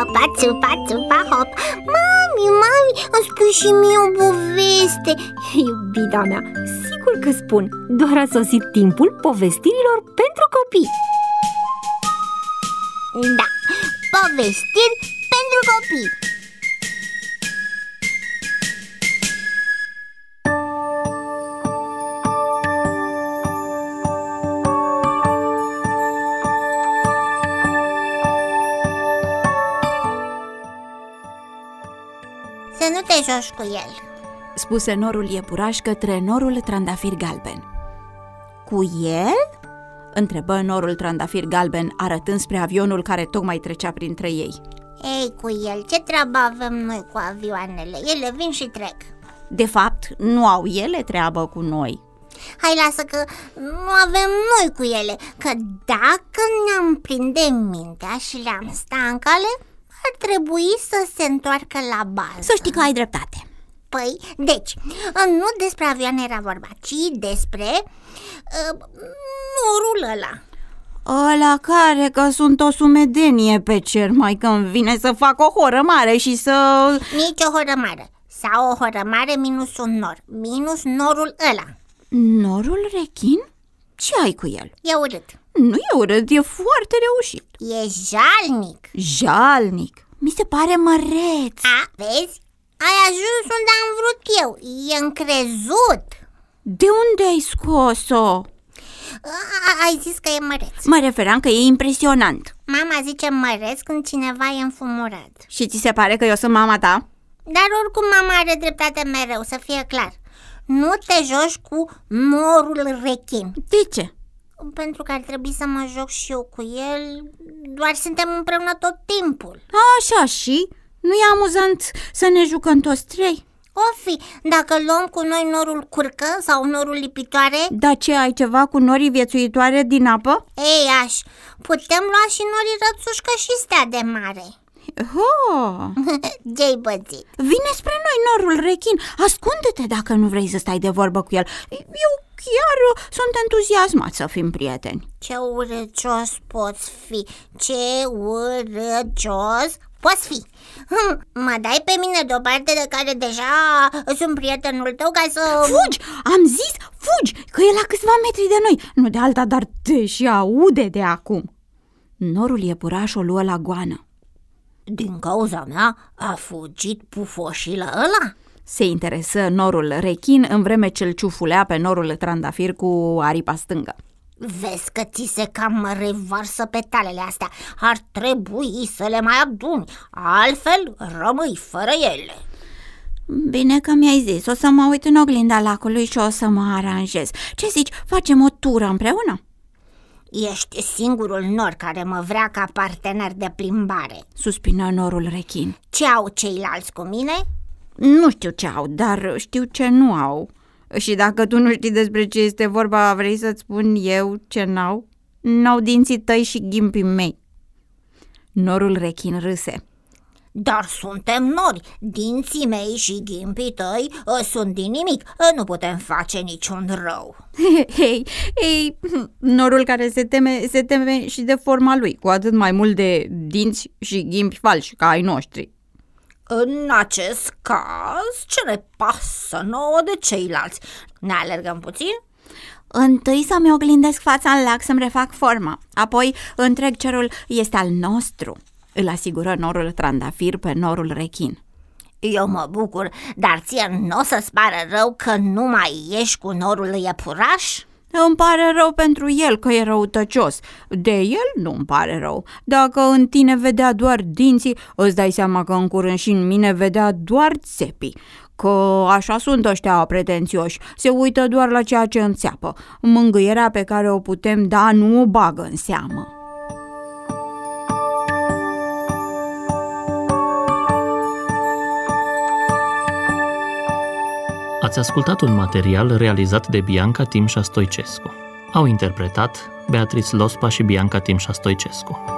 țupa, țupa, țupa, hop. Mami, îmi spui și mie o poveste. Iubita mea, sigur că spun. Doar a sosit timpul povestirilor pentru copii. Da, povestiri pentru copii. Să nu te joci cu el, spuse norul iepuraș către norul trandafir galben. Cu el? Întrebă norul trandafir galben, arătând spre avionul care tocmai trecea printre ei. Ei, cu el, ce treabă avem noi cu avioanele? Ele vin și trec. De fapt, nu au ele treabă cu noi. Hai, lasă că nu avem noi cu ele, că dacă ne-am prinde mintea și le-am sta în cale, ar trebui să se întoarcă la bază. Să știi că ai dreptate. Păi, deci, nu despre avioane era vorba, ci despre norul ăla. Ăla care că sunt o sumedenie pe cer, mai când vine să fac o horă mare și să... Nici o horă mare, sau o horă mare minus un nor, minus norul ăla. Norul rechin? Ce ai cu el? E urât. Nu e urât, e foarte reușit. E jalnic. Jalnic? Mi se pare măreț. Vezi? Ai ajuns unde am vrut eu. E încrezut. De unde ai scos-o? Ai zis că e măreț. Mă referam că e impresionant. Mama zice măreț când cineva e înfumurat. Și ți se pare că eu sunt mama ta? Dar oricum mama are dreptate mereu, să fie clar. Nu te joci cu norul rechin. De ce? Pentru că ar trebui să mă joc și eu cu el. Doar suntem împreună tot timpul. Așa și? Nu e amuzant să ne jucăm toți trei? O fi, dacă luăm cu noi norul curcă sau norul lipitoare. Dar ce, ai ceva cu norii viețuitoare din apă? Ei, putem lua și norii rățușcă și stea de mare. Ce-ai pățit? Vine spre noi norul rechin. Ascunde-te dacă nu vrei să stai de vorbă cu el. Eu chiar sunt entuziasmat să fim prieteni. Ce urăcios poți fi. Ce urăcios poți fi. Mă dai pe mine deoparte de care deja sunt prietenul tău ca să... Fugi! Am zis fugi! Că e la câțiva metri de noi. Nu de alta, dar te și aude de acum. Norul iepuraș o luă la goană. Din cauza mea a fugit pufoșilă ăla? Se interesă norul rechin în vreme ce îl ciufulea pe norul trandafir cu aripa stângă. Vezi că ți se cam revarsă petalele astea. Ar trebui să le mai aduni, altfel rămâi fără ele. Bine că mi-ai zis, o să mă uit în oglinda lacului și o să mă aranjez. Ce zici, facem o tură împreună? Ești singurul nor care mă vrea ca partener de plimbare, suspină norul rechin. Ce au ceilalți cu mine? Nu știu ce au, dar știu ce nu au. Și dacă tu nu știi despre ce este vorba, vrei să-ți spun eu ce n-au? N-au dinții tăi și ghimpii mei. Norul rechin râse. Dar suntem nori, dinții mei și ghimpii tăi sunt din nimic, nu putem face niciun rău. Hei, norul care se teme și de forma lui, cu atât mai mult de dinți și ghimpi falși ca ai noștri. În acest caz, ce ne pasă nouă de ceilalți? Ne alergăm puțin? Întâi să-mi oglindesc fața în lac să-mi refac forma, apoi întreg cerul este al nostru, îl asigură norul trandafir pe norul rechin. Eu mă bucur, dar ție n-o să-ți pară rău că nu mai ești cu norul iepuraș? Îmi pare rău pentru el că e răutăcios. De el nu-mi pare rău. Dacă în tine vedea doar dinții, îți dai seama că în curând și în mine vedea doar țepii. Că așa sunt ăștia pretențioși, se uită doar la ceea ce înțeapă. Mângâierea pe care o putem da nu o bagă în seamă. Ați ascultat un material realizat de Bianca Timșa Stoicescu. Au interpretat Beatrice Lospa și Bianca Timșa Stoicescu.